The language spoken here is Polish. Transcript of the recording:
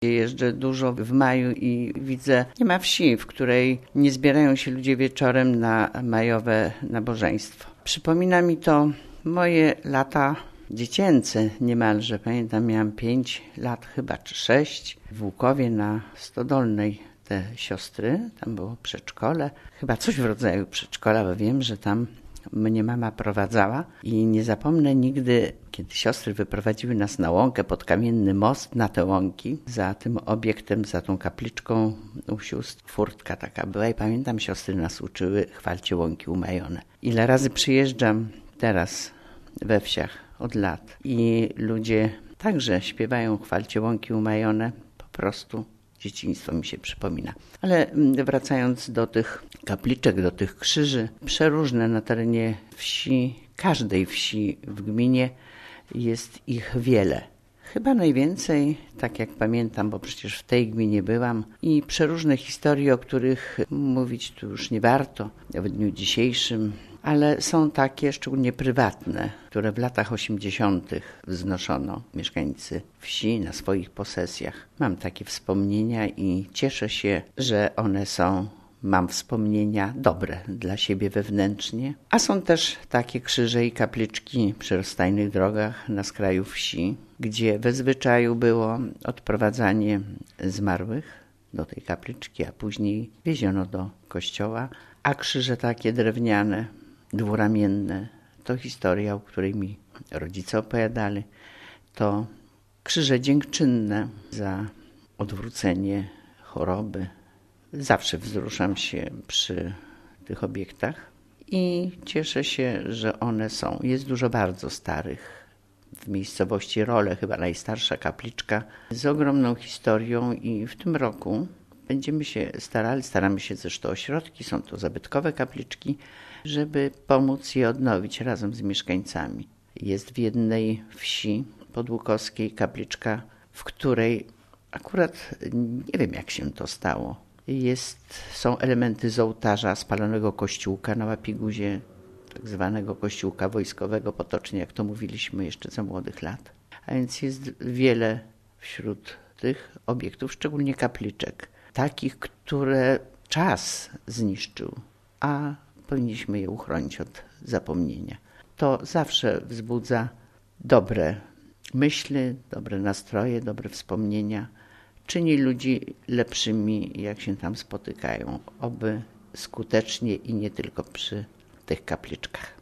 Jeżdżę dużo w maju i widzę, nie ma wsi, w której nie zbierają się ludzie wieczorem na majowe nabożeństwo. Przypomina mi to moje lata dziecięce niemalże. Pamiętam, miałam 5 lat chyba, czy 6 w Łukowie na Stodolnej. Te siostry, tam było przedszkole, chyba coś w rodzaju przedszkola, bo wiem, że tam mnie mama prowadzała i nie zapomnę nigdy, kiedy siostry wyprowadziły nas na łąkę pod kamienny most, na te łąki, za tym obiektem, za tą kapliczką u sióstr, furtka taka była i pamiętam, siostry nas uczyły: chwalcie łąki umajone. Ile razy przyjeżdżam teraz we wsiach od lat i ludzie także śpiewają chwalcie łąki umajone, po prostu dzieciństwo mi się przypomina. Ale wracając do tych kapliczek, do tych krzyży, przeróżne na terenie wsi, każdej wsi w gminie jest ich wiele. Chyba najwięcej, tak jak pamiętam, bo przecież w tej gminie byłam, i przeróżne historie, o których mówić tu już nie warto w dniu dzisiejszym, ale są takie szczególnie prywatne, które w latach 80. wznoszono mieszkańcy wsi na swoich posesjach. Mam takie wspomnienia i cieszę się, że one są. Mam wspomnienia dobre dla siebie wewnętrznie, a są też takie krzyże i kapliczki przy rozstajnych drogach na skraju wsi, gdzie we zwyczaju było odprowadzanie zmarłych do tej kapliczki, a później wieziono do kościoła, a krzyże takie drewniane, dwuramienne, to historia, o której mi rodzice opowiadali, to krzyże dziękczynne za odwrócenie choroby. Zawsze wzruszam się przy tych obiektach i cieszę się, że one są. Jest dużo bardzo starych. W miejscowości Role, chyba najstarsza kapliczka, z ogromną historią i w tym roku będziemy się staramy się zresztą o środki, są to zabytkowe kapliczki, żeby pomóc je odnowić razem z mieszkańcami. Jest w jednej wsi podłukowskiej kapliczka, w której akurat nie wiem, jak się to stało. Są elementy z ołtarza spalonego kościółka na Łapiguzie, tak zwanego kościółka wojskowego, potocznie jak to mówiliśmy jeszcze za młodych lat. A więc jest wiele wśród tych obiektów, szczególnie kapliczek, takich, które czas zniszczył, a powinniśmy je uchronić od zapomnienia. To zawsze wzbudza dobre myśli, dobre nastroje, dobre wspomnienia. Czyni ludzi lepszymi, jak się tam spotykają. Oby skutecznie i nie tylko przy tych kapliczkach.